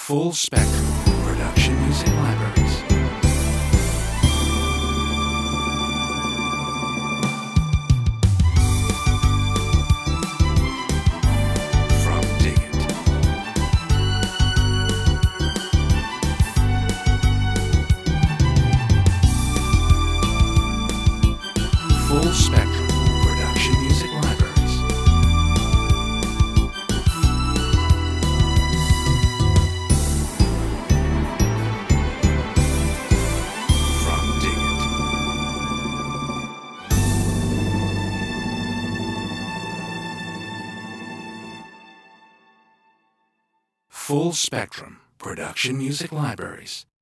Full Spectrum Production Music Libraries. From Dig It. Full Spectrum Production Music Libraries. From Dig It. Full Spectrum Production Music Libraries.